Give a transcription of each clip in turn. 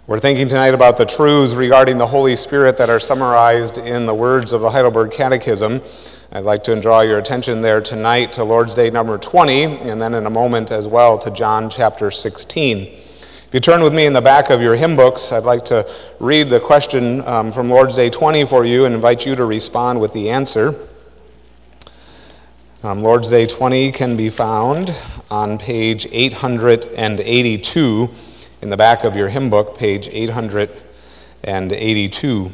We're thinking tonight about the truths regarding the Holy Spirit that are summarized in the words of the Heidelberg Catechism. I'd like to draw your attention there tonight to Lord's Day number 20, and then in a moment as well to John chapter 16. If you turn with me in the back of your hymn books, I'd like to read the question from Lord's Day 20 for you and invite you to respond with the answer. Lord's Day 20 can be found on page 882 in the back of your hymn book, page 882.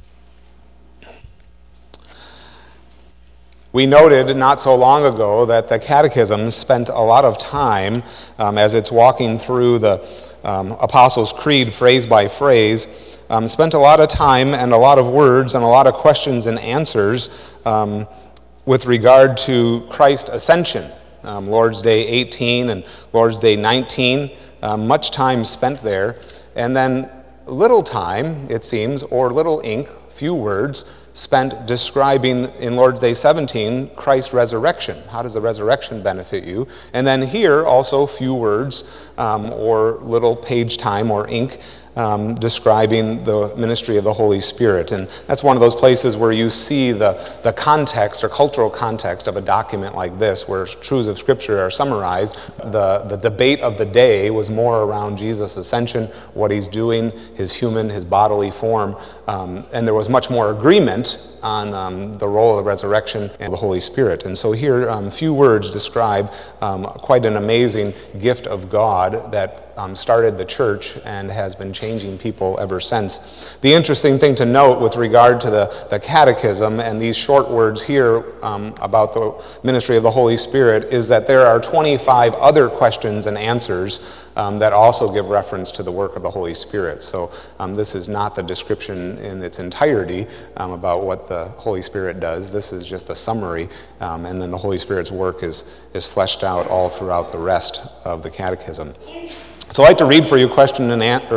We noted not so long ago that the Catechism spent a lot of time as it's walking through the Apostles' Creed phrase by phrase, spent a lot of time and a lot of words and a lot of questions and answers with regard to Christ's ascension. Lord's Day 18 and Lord's Day 19, much time spent there, and then little time, it seems, or little ink, few words, spent describing in Lord's Day 17 Christ's resurrection. How does the resurrection benefit you? And then here also few words or little page time or ink describing the ministry of the Holy Spirit. And that's one of those places where you see the context or cultural context of a document like this, where truths of Scripture are summarized. The debate of the day was more around Jesus' ascension, what he's doing, his bodily form, and there was much more agreement on the role of the resurrection and the Holy Spirit. And so here, few words describe quite an amazing gift of God that started the church and has been changing people ever since. The interesting thing to note with regard to the Catechism and these short words here about the ministry of the Holy Spirit is that there are 25 other questions and answers that also give reference to the work of the Holy Spirit. So this is not the description in its entirety about what the Holy Spirit does. This is just a summary, and then the Holy Spirit's work is fleshed out all throughout the rest of the Catechism. So I'd like to read for you question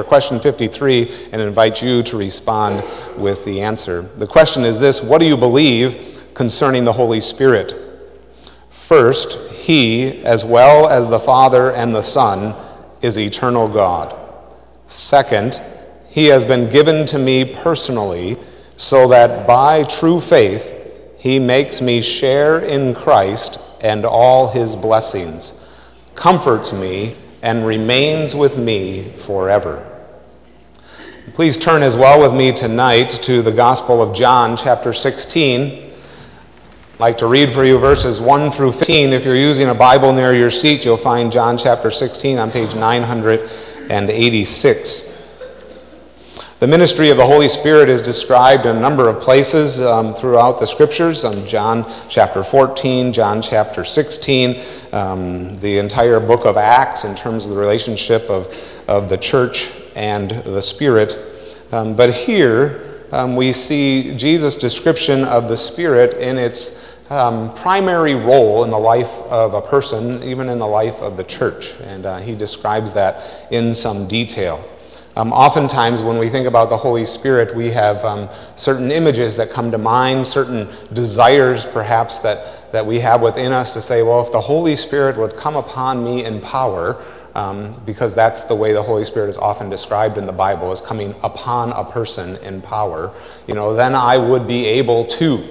53 and invite you to respond with the answer. The question is this: what do you believe concerning the Holy Spirit? First, he, as well as the Father and the Son, is eternal God. Second, he has been given to me personally, so that by true faith he makes me share in Christ and all his blessings, comforts me, and remains with me forever. Please turn as well with me tonight to the Gospel of John, chapter 16. I'd like to read for you verses 1 through 15. If you're using a Bible near your seat, you'll find John chapter 16 on page 986. The ministry of the Holy Spirit is described in a number of places throughout the Scriptures. John chapter 14, John chapter 16, the entire book of Acts in terms of the relationship of the church and the Spirit. But here we see Jesus' description of the Spirit in its primary role in the life of a person, even in the life of the church. And he describes that in some detail. Oftentimes when we think about the Holy Spirit, we have certain images that come to mind, certain desires perhaps that we have within us to say, well, if the Holy Spirit would come upon me in power, because that's the way the Holy Spirit is often described in the Bible, as coming upon a person in power, then I would be able to.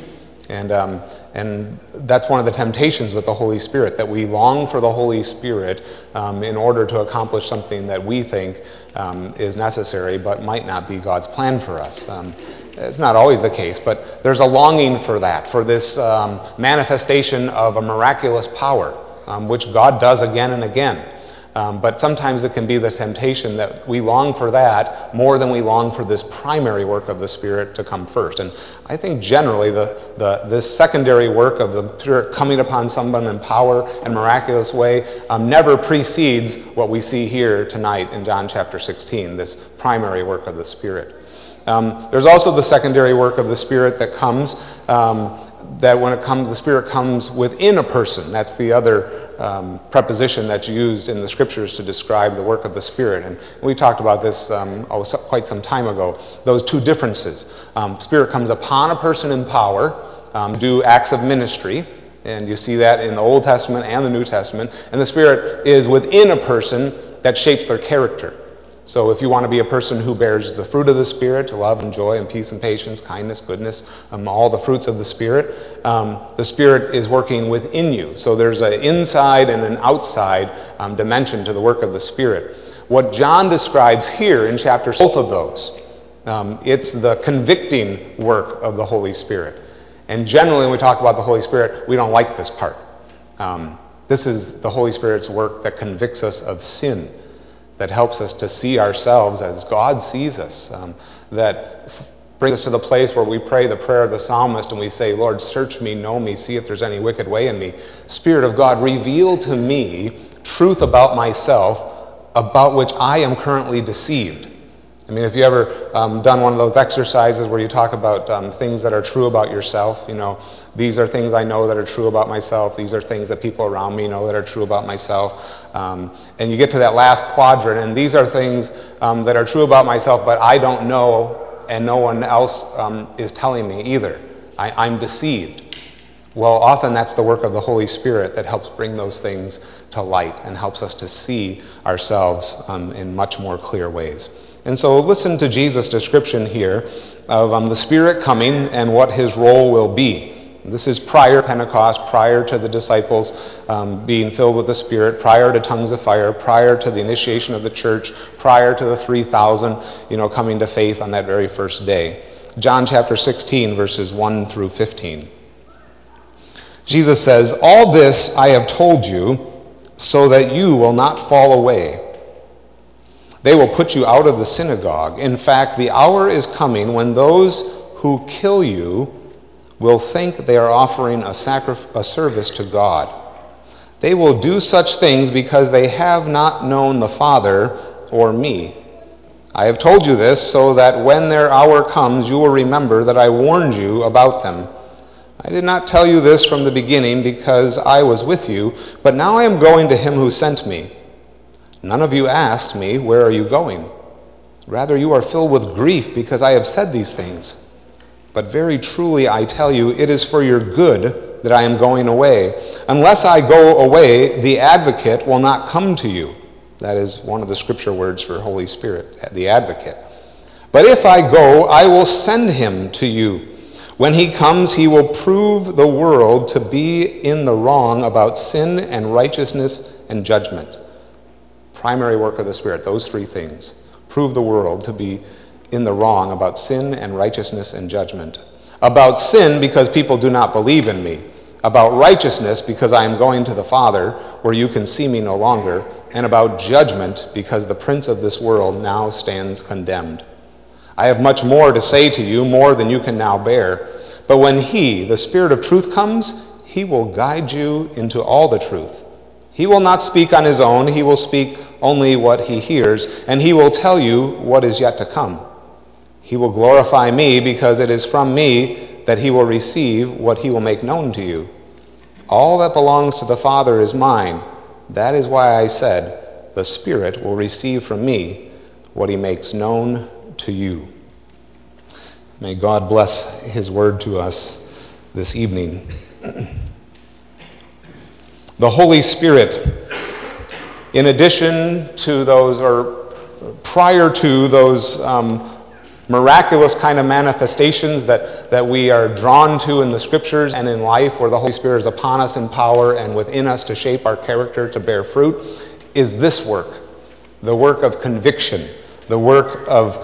And that's one of the temptations with the Holy Spirit, that we long for the Holy Spirit in order to accomplish something that we think is necessary but might not be God's plan for us. It's not always the case, but there's a longing for that, for this manifestation of a miraculous power, which God does again and again. But sometimes it can be the temptation that we long for that more than we long for this primary work of the Spirit to come first. And I think generally this secondary work of the Spirit coming upon someone in power and miraculous way never precedes what we see here tonight in John chapter 16, this primary work of the Spirit. There's also the secondary work of the Spirit that comes, the Spirit comes within a person. That's the other preposition that's used in the Scriptures to describe the work of the Spirit. And we talked about this quite some time ago, those two differences. Spirit comes upon a person in power, do acts of ministry, and you see that in the Old Testament and the New Testament, and the Spirit is within a person that shapes their character. So if you want to be a person who bears the fruit of the Spirit, love and joy and peace and patience, kindness, goodness, all the fruits of the Spirit is working within you. So there's an inside and an outside dimension to the work of the Spirit. What John describes here in chapter 6, both of those, it's the convicting work of the Holy Spirit. And generally when we talk about the Holy Spirit, we don't like this part. This is the Holy Spirit's work that convicts us of sin, that helps us to see ourselves as God sees us, that brings us to the place where we pray the prayer of the psalmist and we say, Lord, search me, know me, see if there's any wicked way in me. Spirit of God, reveal to me truth about myself about which I am currently deceived. I mean, if you ever done one of those exercises where you talk about things that are true about yourself, these are things I know that are true about myself. These are things that people around me know that are true about myself. And you get to that last quadrant, and these are things that are true about myself, but I don't know, and no one else is telling me either. I'm deceived. Well, often that's the work of the Holy Spirit that helps bring those things to light and helps us to see ourselves in much more clear ways. And so listen to Jesus' description here of the Spirit coming and what his role will be. This is prior to Pentecost, prior to the disciples being filled with the Spirit, prior to tongues of fire, prior to the initiation of the church, prior to the 3,000, coming to faith on that very first day. John chapter 16, verses 1 through 15. Jesus says, "All this I have told you so that you will not fall away. They will put you out of the synagogue. In fact, the hour is coming when those who kill you will think they are offering a service to God. They will do such things because they have not known the Father or me. I have told you this so that when their hour comes, you will remember that I warned you about them. I did not tell you this from the beginning because I was with you, but now I am going to him who sent me. None of you asked me, 'Where are you going?' Rather, you are filled with grief because I have said these things. But very truly I tell you, it is for your good that I am going away. Unless I go away, the advocate will not come to you." That is one of the scripture words for Holy Spirit, the advocate. "But if I go, I will send him to you. When he comes, he will prove the world to be in the wrong about sin and righteousness and judgment." Primary work of the Spirit, those three things. Prove the world to be in the wrong about sin and righteousness and judgment. About sin, because people do not believe in me. About righteousness, because I am going to the Father, where you can see me no longer. And about judgment, because the prince of this world now stands condemned. I have much more to say to you, more than you can now bear. But when he, the Spirit of truth, comes, he will guide you into all the truth. He will not speak on his own, he will speak only what he hears, and he will tell you what is yet to come. He will glorify me, because it is from me that he will receive what he will make known to you. All that belongs to the Father is mine. That is why I said, the Spirit will receive from me what he makes known to you. May God bless his word to us this evening. The Holy Spirit, in addition to those, or prior to those miraculous kind of manifestations that we are drawn to in the scriptures and in life, where the Holy Spirit is upon us in power and within us to shape our character to bear fruit, is this work, the work of conviction, the work of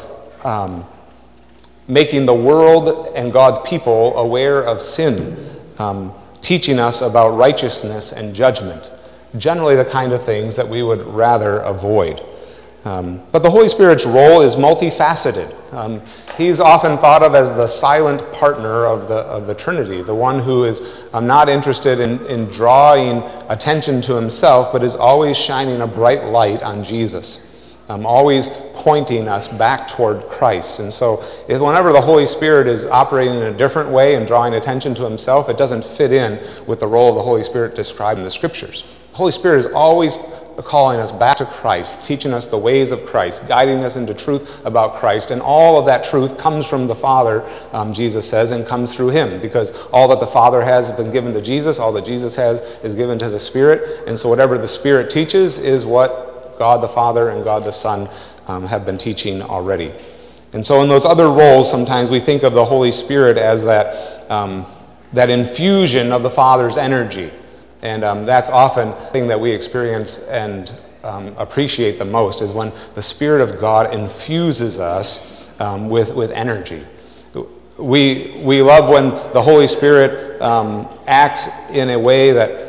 making the world and God's people aware of sin, teaching us about righteousness and judgment, generally the kind of things that we would rather avoid. But the Holy Spirit's role is multifaceted. He's often thought of as the silent partner of the Trinity, the one who is not interested in drawing attention to himself, but is always shining a bright light on Jesus, always pointing us back toward Christ. And so whenever the Holy Spirit is operating in a different way and drawing attention to himself, it doesn't fit in with the role of the Holy Spirit described in the Scriptures. The Holy Spirit is always calling us back to Christ, teaching us the ways of Christ, guiding us into truth about Christ. And all of that truth comes from the Father, Jesus says, and comes through him, because all that the Father has been given to Jesus, all that Jesus has is given to the Spirit. And so whatever the Spirit teaches is what what God the Father and God the Son have been teaching already. And so in those other roles, sometimes we think of the Holy Spirit as that infusion of the Father's energy. And that's often the thing that we experience and appreciate the most, is when the Spirit of God infuses us with energy. We love when the Holy Spirit acts in a way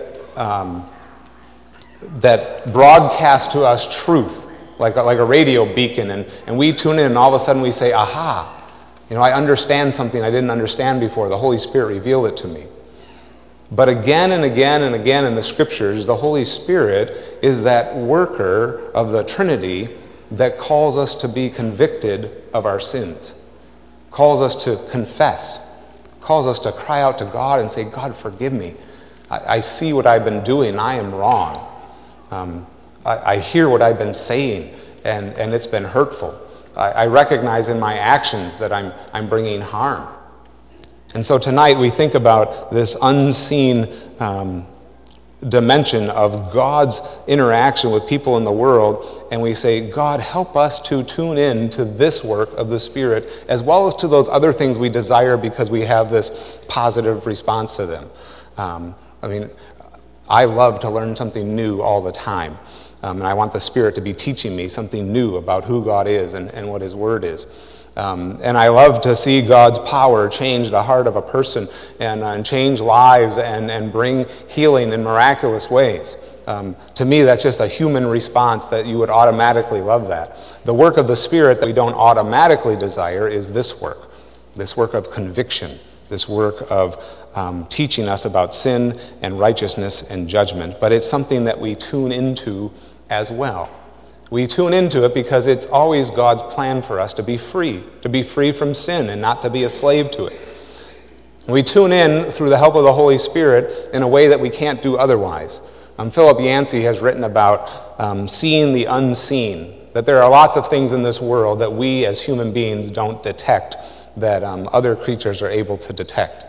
that broadcasts to us truth, like a radio beacon, and we tune in and all of a sudden we say, aha, I understand something I didn't understand before. The Holy Spirit revealed it to me. But again and again and again in the Scriptures, the Holy Spirit is that worker of the Trinity that calls us to be convicted of our sins, calls us to confess, calls us to cry out to God and say, God, forgive me. I see what I've been doing. I am wrong. I hear what I've been saying, and it's been hurtful. I recognize in my actions that I'm bringing harm. And so tonight we think about this unseen dimension of God's interaction with people in the world, and we say, God, help us to tune in to this work of the Spirit, as well as to those other things we desire because we have this positive response to them. I love to learn something new all the time. And I want the Spirit to be teaching me something new about who God is and what His Word is. And I love to see God's power change the heart of a person and change lives and bring healing in miraculous ways. To me, that's just a human response that you would automatically love that. The work of the Spirit that we don't automatically desire is this work of conviction, this work of teaching us about sin and righteousness and judgment. But it's something that we tune into as well. We tune into it because it's always God's plan for us to be free from sin and not to be a slave to it. We tune in through the help of the Holy Spirit in a way that we can't do otherwise. Philip Yancey has written about seeing the unseen, that there are lots of things in this world that we as human beings don't detect that other creatures are able to detect.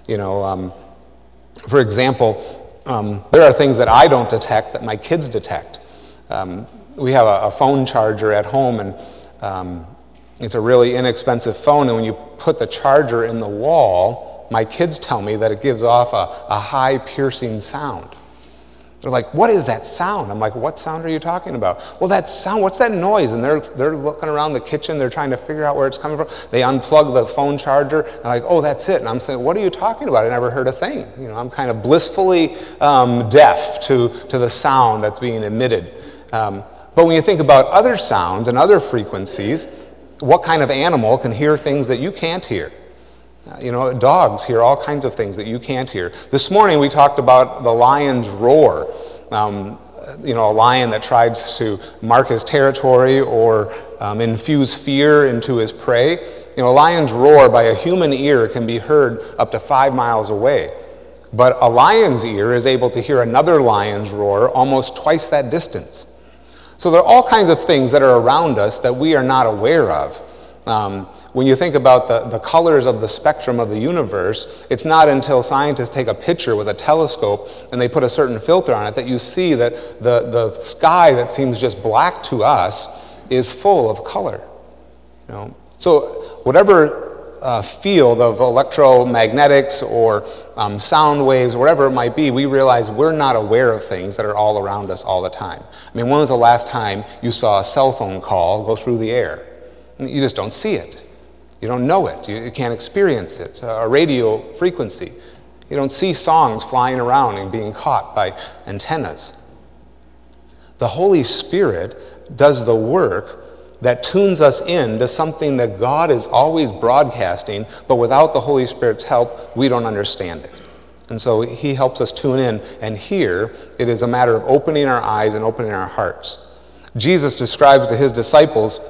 For example, there are things that I don't detect that my kids detect. We have a phone charger at home, and it's a really inexpensive phone, and when you put the charger in the wall, my kids tell me that it gives off a high piercing sound. They're like, what is that sound? I'm like, what sound are you talking about? Well, that sound, what's that noise? And they're looking around the kitchen, they're trying to figure out where it's coming from. They unplug the phone charger, and like, oh, that's it. And I'm saying, what are you talking about? I never heard a thing. I'm kind of blissfully deaf to the sound that's being emitted. But when you think about other sounds and other frequencies, what kind of animal can hear things that you can't hear? Dogs hear all kinds of things that you can't hear. This morning we talked about the lion's roar. A lion that tries to mark his territory or infuse fear into his prey. A lion's roar by a human ear can be heard up to 5 miles away. But a lion's ear is able to hear another lion's roar almost twice that distance. So there are all kinds of things that are around us that we are not aware of. When you think about the colors of the spectrum of the universe, it's not until scientists take a picture with a telescope and they put a certain filter on it that you see that the sky that seems just black to us is full of color. So whatever field of electromagnetics or sound waves, whatever it might be, we realize we're not aware of things that are all around us all the time. When was the last time you saw a cell phone call go through the air? You just don't see it. You don't know it. You can't experience it. A radio frequency. You don't see songs flying around and being caught by antennas. The Holy Spirit does the work that tunes us in to something that God is always broadcasting, but without the Holy Spirit's help, we don't understand it. And so He helps us tune in, and here it is a matter of opening our eyes and opening our hearts. Jesus describes to His disciples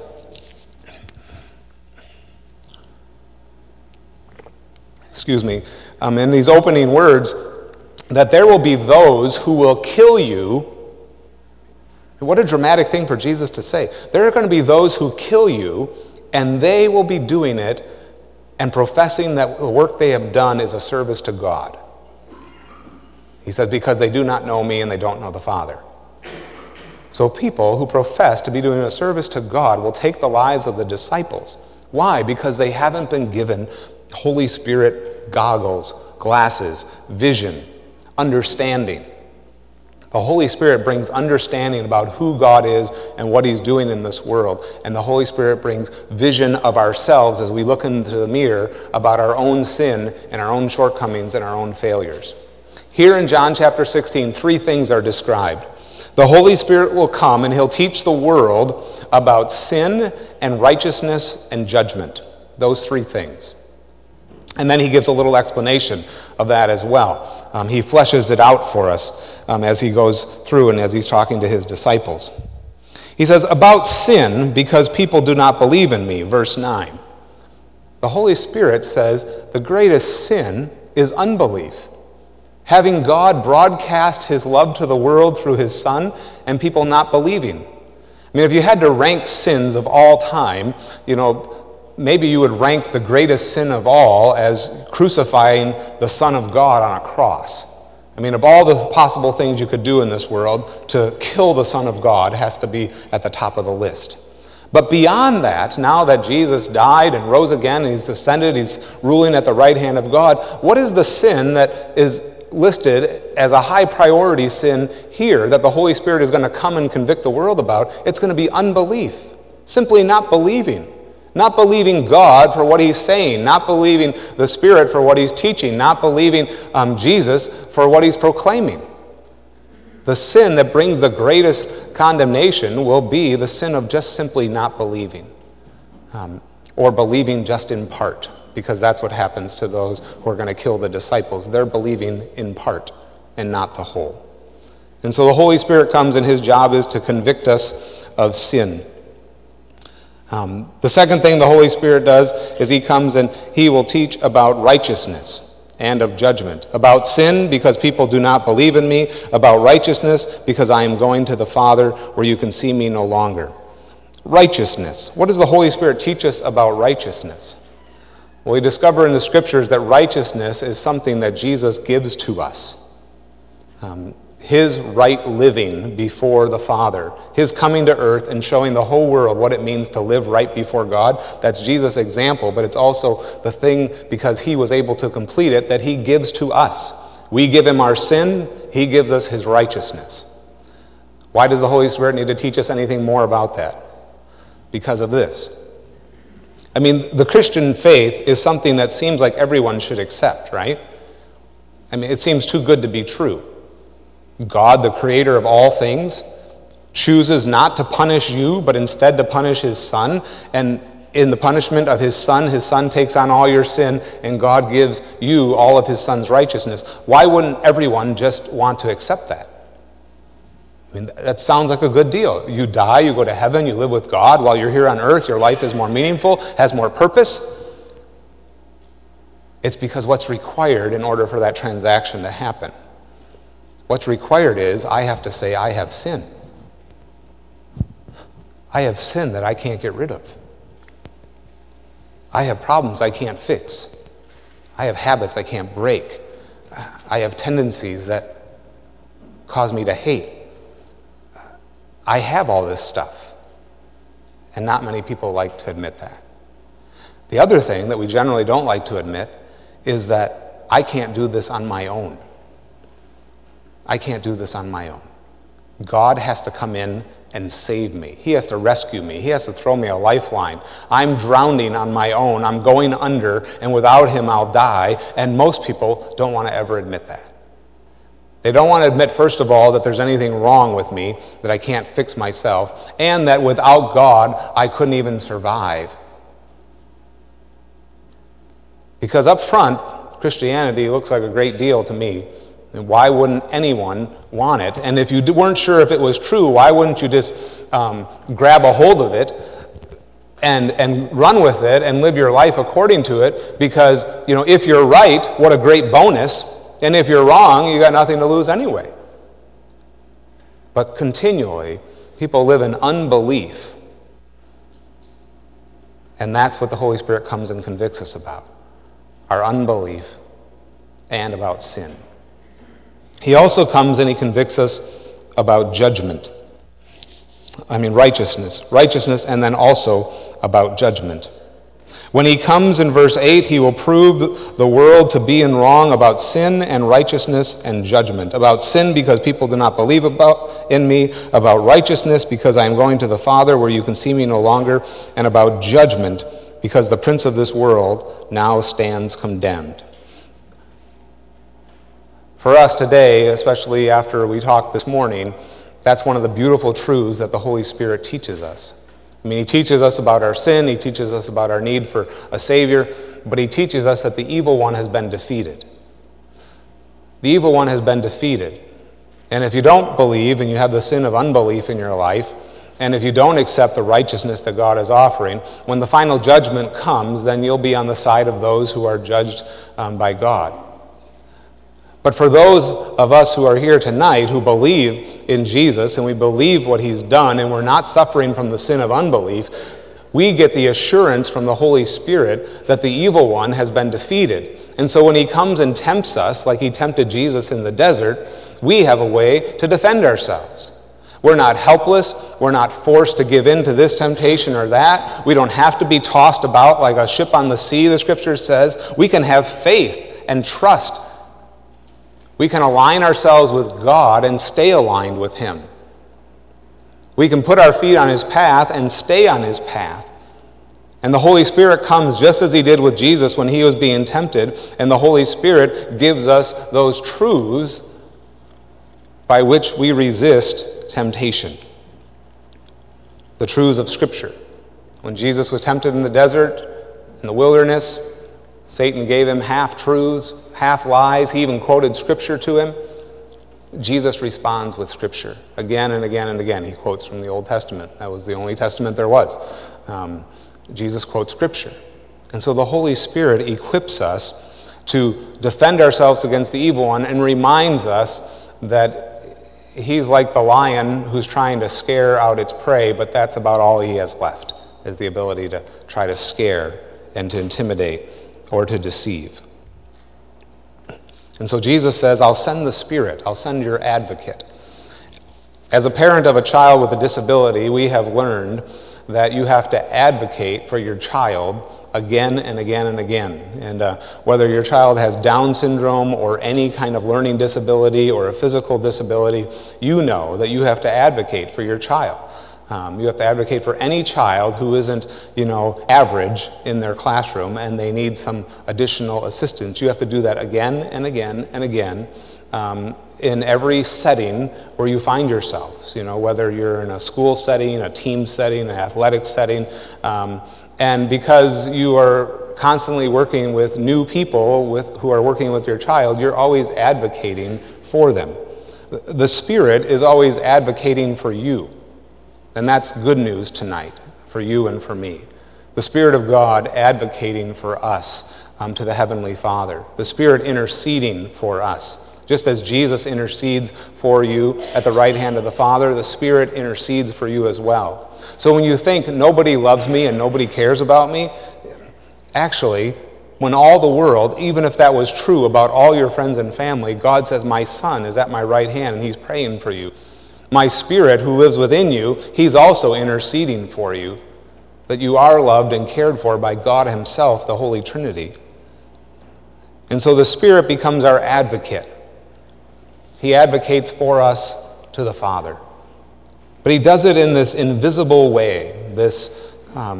in these opening words, that there will be those who will kill you. What a dramatic thing for Jesus to say. There are going to be those who kill you, and they will be doing it and professing that the work they have done is a service to God. He said, because they do not know me and they don't know the Father. So people who profess to be doing a service to God will take the lives of the disciples. Why? Because they haven't been given Holy Spirit goggles, glasses, vision, understanding. The Holy Spirit brings understanding about who God is and what he's doing in this world. And the Holy Spirit brings vision of ourselves as we look into the mirror about our own sin and our own shortcomings and our own failures. Here in John chapter 16, 3 things are described. The Holy Spirit will come and he'll teach the world about sin and righteousness and judgment. Those 3 things. And then he gives a little explanation of that as well. He fleshes it out for us as he goes through and as he's talking to his disciples. He says, about sin, because people do not believe in me, verse 9. The Holy Spirit says the greatest sin is unbelief. Having God broadcast his love to the world through his Son and people not believing. I mean, if you had to rank sins of all time, maybe you would rank the greatest sin of all as crucifying the Son of God on a cross. I mean, of all the possible things you could do in this world, to kill the Son of God has to be at the top of the list. But beyond that, now that Jesus died and rose again, and he's ascended, he's ruling at the right hand of God, what is the sin that is listed as a high priority sin here that the Holy Spirit is going to come and convict the world about? It's going to be unbelief. Simply not believing. Not believing God for what he's saying, not believing the Spirit for what he's teaching, not believing Jesus for what he's proclaiming. The sin that brings the greatest condemnation will be the sin of just simply not believing, or believing just in part, because that's what happens to those who are going to kill the disciples. They're believing in part and not the whole. And so the Holy Spirit comes and his job is to convict us of sin. The second thing the Holy Spirit does is he comes and he will teach about righteousness and of judgment. About sin, because people do not believe in me. About righteousness, because I am going to the Father where you can see me no longer. Righteousness. What does the Holy Spirit teach us about righteousness? Well, we discover in the Scriptures that righteousness is something that Jesus gives to us. His right living before the Father, his coming to earth and showing the whole world what it means to live right before God. That's Jesus' example, but it's also the thing, because he was able to complete it, that he gives to us. We give him our sin, he gives us his righteousness. Why does the Holy Spirit need to teach us anything more about that? Because of this. I mean, the Christian faith is something that seems like everyone should accept, right? I mean, it seems too good to be true. God, the creator of all things, chooses not to punish you, but instead to punish his Son. And in the punishment of his Son takes on all your sin, and God gives you all of his Son's righteousness. Why wouldn't everyone just want to accept that? I mean, that sounds like a good deal. You die, you go to heaven, you live with God. While you're here on earth, your life is more meaningful, has more purpose. It's because what's required in order for that transaction to happen. What's required is I have to say I have sin. I have sin that I can't get rid of. I have problems I can't fix. I have habits I can't break. I have tendencies that cause me to hate. I have all this stuff. And not many people like to admit that. The other thing that we generally don't like to admit is that I can't do this on my own. I can't do this on my own. God has to come in and save me. He has to rescue me. He has to throw me a lifeline. I'm drowning on my own. I'm going under, and without him I'll die. And most people don't want to ever admit that. They don't want to admit, first of all, that there's anything wrong with me, that I can't fix myself, and that without God I couldn't even survive. Because up front, Christianity looks like a great deal to me. And why wouldn't anyone want it? And if you weren't sure if it was true, why wouldn't you just grab a hold of it and run with it and live your life according to it? Because, if you're right, what a great bonus. And if you're wrong, you got nothing to lose anyway. But continually, people live in unbelief. And that's what the Holy Spirit comes and convicts us about. Our unbelief and about sin. He also comes and he convicts us about judgment. righteousness, and then also about judgment. When he comes in verse 8, he will prove the world to be in wrong about sin and righteousness and judgment. About sin because people do not believe in me, about righteousness because I am going to the Father where you can see me no longer, and about judgment because the prince of this world now stands condemned. For us today, especially after we talked this morning, that's one of the beautiful truths that the Holy Spirit teaches us. I mean, he teaches us about our sin, he teaches us about our need for a Savior, but he teaches us that the evil one has been defeated. The evil one has been defeated. And if you don't believe and you have the sin of unbelief in your life, and if you don't accept the righteousness that God is offering, when the final judgment comes, then you'll be on the side of those who are judged by God. But for those of us who are here tonight who believe in Jesus and we believe what he's done and we're not suffering from the sin of unbelief, we get the assurance from the Holy Spirit that the evil one has been defeated. And so when he comes and tempts us, like he tempted Jesus in the desert, we have a way to defend ourselves. We're not helpless. We're not forced to give in to this temptation or that. We don't have to be tossed about like a ship on the sea, the scripture says. We can have faith and trust. We can align ourselves with God and stay aligned with him. We can put our feet on his path and stay on his path. And the Holy Spirit comes just as he did with Jesus when he was being tempted, and the Holy Spirit gives us those truths by which we resist temptation. The truths of Scripture. When Jesus was tempted in the desert, in the wilderness, Satan gave him half-truths, half-lies. He even quoted Scripture to him. Jesus responds with Scripture again and again and again. He quotes from the Old Testament. That was the only testament there was. Jesus quotes Scripture. And so the Holy Spirit equips us to defend ourselves against the evil one and reminds us that he's like the lion who's trying to scare out its prey, but that's about all he has left, is the ability to try to scare and to intimidate or to deceive. And so Jesus says, I'll send the Spirit. I'll send your advocate. As a parent of a child with a disability, we have learned that you have to advocate for your child again and again and again. And whether your child has Down syndrome or any kind of learning disability or a physical disability, you know that you have to advocate for your child. You have to advocate for any child who isn't, average in their classroom and they need some additional assistance. You have to do that again and again and again in every setting where you find yourselves, whether you're in a school setting, a team setting, an athletic setting. And because you are constantly working with new people who are working with your child, you're always advocating for them. The Spirit is always advocating for you. And that's good news tonight for you and for me. The Spirit of God advocating for us to the Heavenly Father. The Spirit interceding for us. Just as Jesus intercedes for you at the right hand of the Father, the Spirit intercedes for you as well. So when you think nobody loves me and nobody cares about me, actually, when all the world, even if that was true about all your friends and family, God says, my Son is at my right hand and he's praying for you. My Spirit who lives within you, he's also interceding for you, that you are loved and cared for by God himself, the Holy Trinity. And so the Spirit becomes our advocate. He advocates for us to the Father. But he does it in this invisible way, this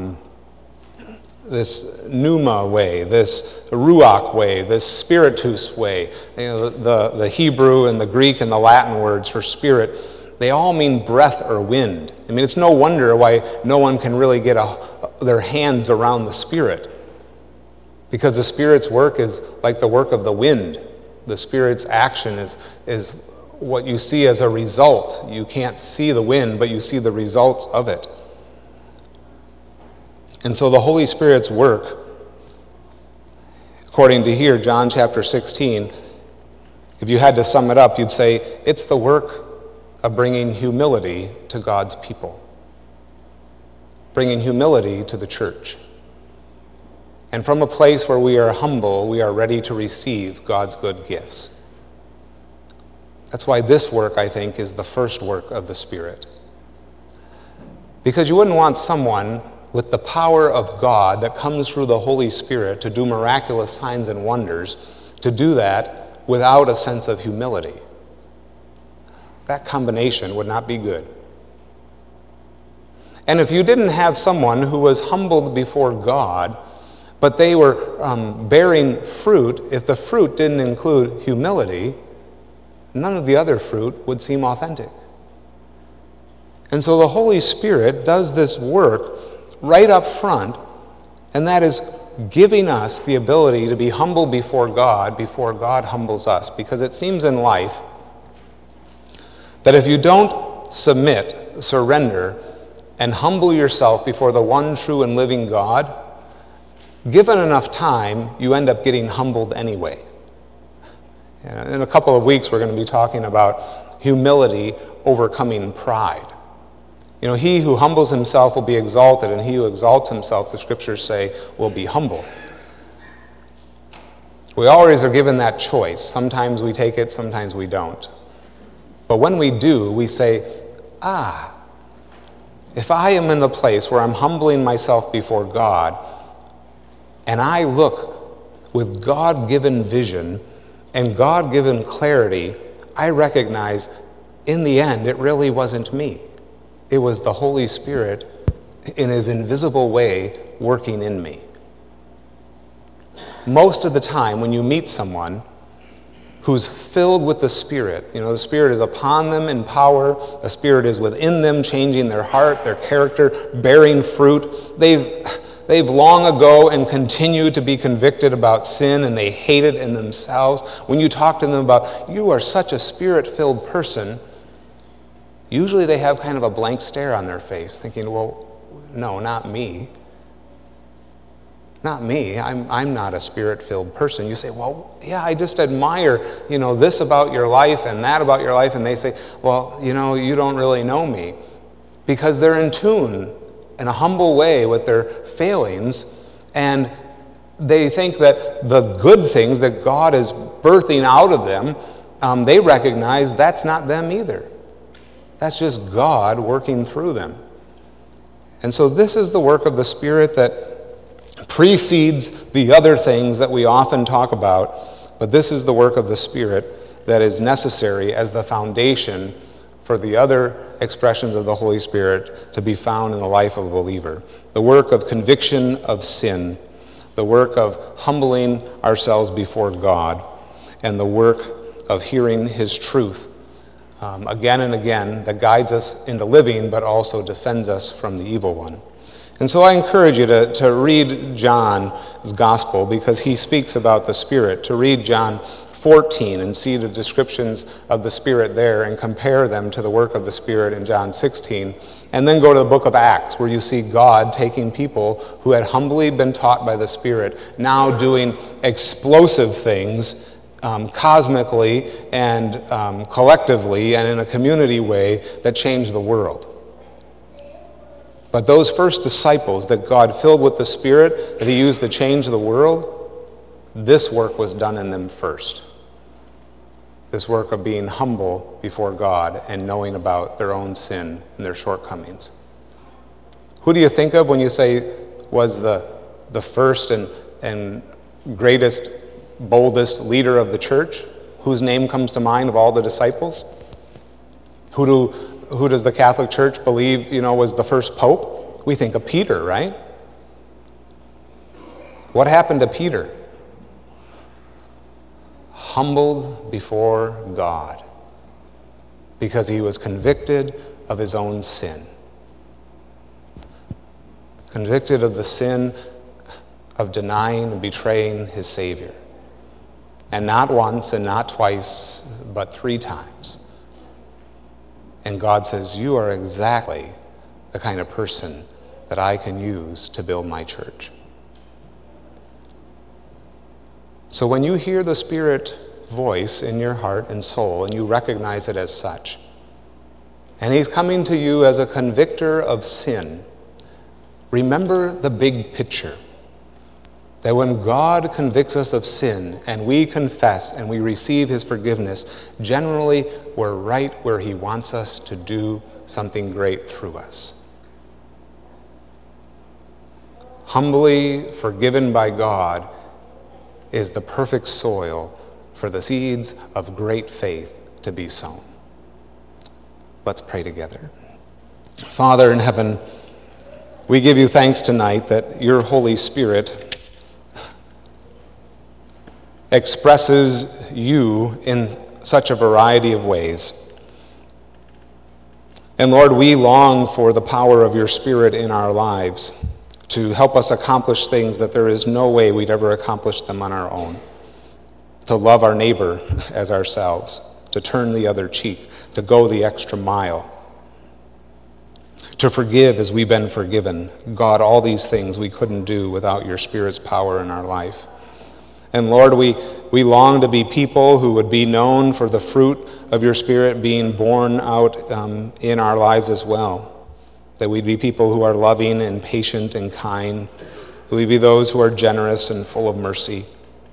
pneuma way, this ruach way, this spiritus way. The Hebrew and the Greek and the Latin words for spirit, they all mean breath or wind. I mean, it's no wonder why no one can really get their hands around the Spirit. Because the Spirit's work is like the work of the wind. The Spirit's action is what you see as a result. You can't see the wind, but you see the results of it. And so the Holy Spirit's work, according to here, John chapter 16, if you had to sum it up, you'd say it's the work of bringing humility to God's people, bringing humility to the church. And from a place where we are humble, we are ready to receive God's good gifts. That's why this work, I think, is the first work of the Spirit. Because you wouldn't want someone with the power of God that comes through the Holy Spirit to do miraculous signs and wonders, to do that without a sense of humility. That combination would not be good. And if you didn't have someone who was humbled before God, but they were bearing fruit, if the fruit didn't include humility, none of the other fruit would seem authentic. And so the Holy Spirit does this work right up front, and that is giving us the ability to be humble before God humbles us. Because it seems in life that if you don't surrender, and humble yourself before the one true and living God, given enough time, you end up getting humbled anyway. In a couple of weeks, we're going to be talking about humility overcoming pride. He who humbles himself will be exalted, and he who exalts himself, the scriptures say, will be humbled. We always are given that choice. Sometimes we take it, sometimes we don't. But when we do, we say, if I am in the place where I'm humbling myself before God, and I look with God-given vision and God-given clarity, I recognize in the end it really wasn't me. It was the Holy Spirit in his invisible way working in me. Most of the time when you meet someone who's filled with the Spirit, the Spirit is upon them in power, the Spirit is within them, changing their heart, their character, bearing fruit. They've long ago and continue to be convicted about sin, and they hate it in themselves. When you talk to them about, you are such a Spirit-filled person, usually they have kind of a blank stare on their face, thinking, well, no, not me. Not me. I'm not a Spirit-filled person. You say, well, yeah, I just admire, this about your life and that about your life. And they say, well, you don't really know me. Because they're in tune in a humble way with their failings, and they think that the good things that God is birthing out of them, they recognize that's not them either. That's just God working through them. And so this is the work of the Spirit that precedes the other things that we often talk about, but this is the work of the Spirit that is necessary as the foundation for the other expressions of the Holy Spirit to be found in the life of a believer. The work of conviction of sin, the work of humbling ourselves before God, and the work of hearing his truth again and again that guides us into living but also defends us from the evil one. And so I encourage you to read John's gospel, because he speaks about the Spirit, to read John 14 and see the descriptions of the Spirit there and compare them to the work of the Spirit in John 16. And then go to the book of Acts, where you see God taking people who had humbly been taught by the Spirit, now doing explosive things cosmically and collectively and in a community way that change the world. But those first disciples that God filled with the Spirit, that he used to change the world, this work was done in them first. This work of being humble before God and knowing about their own sin and their shortcomings. Who do you think of when you say was the first and greatest, boldest leader of the church? Whose name comes to mind of all the disciples? Who does the Catholic Church believe, was the first pope? We think of Peter, right? What happened to Peter? Humbled before God because he was convicted of his own sin. Convicted of the sin of denying and betraying his Savior. And not once and not twice, but 3 times. And God says, you are exactly the kind of person that I can use to build my church. So when you hear the Spirit voice in your heart and soul, and you recognize it as such, and he's coming to you as a convictor of sin, remember the big picture. That when God convicts us of sin and we confess and we receive his forgiveness, generally we're right where he wants us to do something great through us. humbly forgiven by God, is the perfect soil for the seeds of great faith to be sown. Let's pray together. Father in heaven, we give you thanks tonight that your Holy Spirit expresses you in such a variety of ways. And Lord, we long for the power of your Spirit in our lives to help us accomplish things that there is no way we'd ever accomplish them on our own. To love our neighbor as ourselves, to turn the other cheek, to go the extra mile, to forgive as we've been forgiven. God, all these things we couldn't do without your Spirit's power in our life. And Lord, we long to be people who would be known for the fruit of your Spirit being born out in our lives as well. That we'd be people who are loving and patient and kind. That we'd be those who are generous and full of mercy.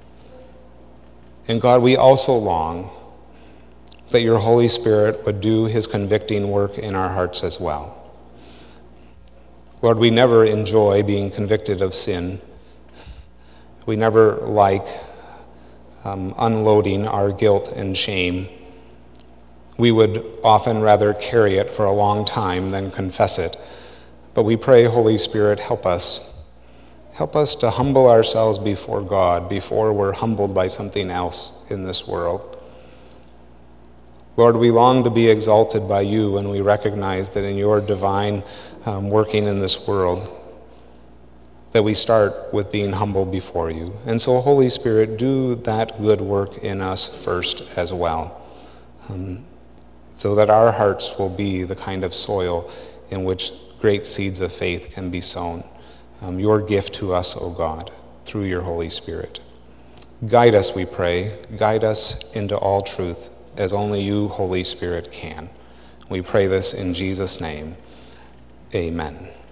And God, we also long that your Holy Spirit would do his convicting work in our hearts as well. Lord, we never enjoy being convicted of sin. We never like unloading our guilt and shame. We would often rather carry it for a long time than confess it. But we pray, Holy Spirit, help us. Help us to humble ourselves before God before we're humbled by something else in this world. Lord, we long to be exalted by you, and we recognize that in your divine working in this world, that we start with being humble before you. And so, Holy Spirit, do that good work in us first as well, so that our hearts will be the kind of soil in which great seeds of faith can be sown. Your gift to us, O God, through your Holy Spirit. Guide us, we pray. Guide us into all truth, as only you, Holy Spirit, can. We pray this in Jesus' name. Amen.